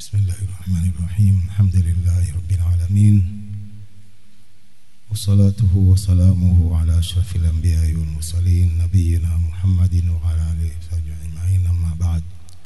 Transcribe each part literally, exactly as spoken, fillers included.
بسم الله الرحمن الرحيم. الحمد لله رب العالمين، وصلاته وسلامه على أشرف الأنبياء والمرسلين نبينا محمد وعلى آله وصحبه أجمعين. أما بعد،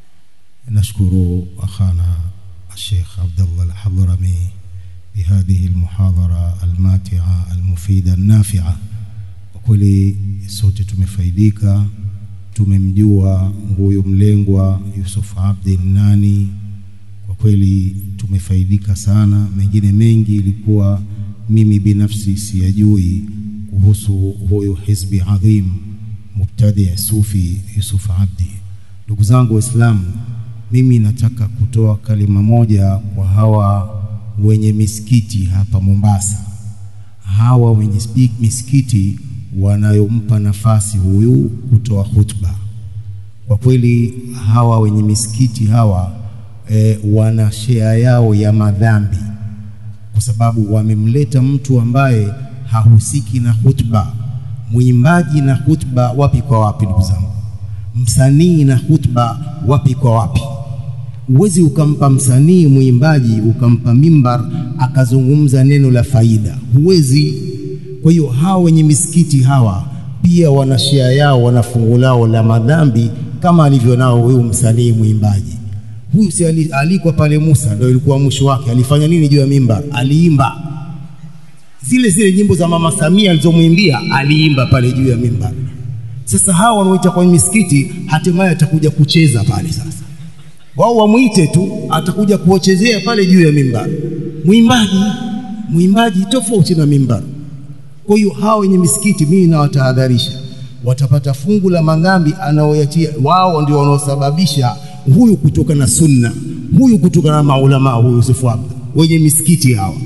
نشكر أخانا الشيخ عبد الله الحضرمي بهذه المحاضرة الماتعة المفيدة النافعة. وكل sote tumefaidika, tumemjua huyu mlengwa Yusuf Abdi nani. Kwa kweli tumefaidika sana. Mengine mengi ilikuwa mimi binafsi siyajui kuhusu huyu hizbi adhim mubtadi sufi Yusuf Abdi. Ndugu zangu Waislamu, mimi nataka kutoa kalima moja kwa hawa wenye misikiti hapa Mombasa. Hawa wenye misikiti wanayompa nafasi huyu kutoa khutba. Kwa kweli hawa wenye misikiti hawa e, wana share yao ya madhambi, kwa sababu wamemleta mtu ambaye hahusiki na khutba. Mwimbaji na khutba wapi kwa wapi ndugu zangu? Msanii na khutba wapi kwa wapi? Uwezi ukampa msanii mwimbaji ukampa mimbar akazungumza neno la faida, huwezi. Kwa hiyo hawa wenye misikiti hawa pia wana share yao, wana fungu lao la madhambi kama alivyo nao huyu msanii mwimbaji. Huyu si alikuwa pale Musa, ndio ilikuwa mwisho wake. Alifanya nini juu ya mimbar? Aliimba zile zile nyimbo za Mama Samia alizomwimbia, aliimba pale juu ya mimbar. Sasa hawa wanaoita kwa misikiti hatimaye atakuja kucheza pale. Sasa wao wamuite tu, atakuja kuochezea pale juu ya mimbar. Mwimbaji mwimbaji tofauti na mimbar. Kwa hiyo hao wenye misikiti mimi nawatahadharisha, watapata fungu la madhambi anaoyatia wao, ndio wanaosababisha huyu kutoka na sunna, huyu kutoka na maulama, huyu Yusuf Abdi, wenye misikiti hawa.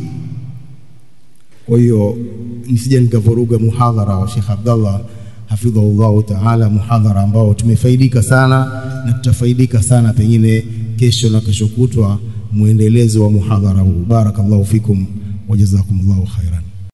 Kwa hiyo nisije nikavuruga muhadhara wa Sheikh Abdallah hafidhahullah ta'ala, muhadhara ambao tumefaidika sana na tutafaidika sana pengine kesho na kesho kutwa, muendelezo wa muhadhara huu. Barakallahu fikum wa jazakumullahu khairan.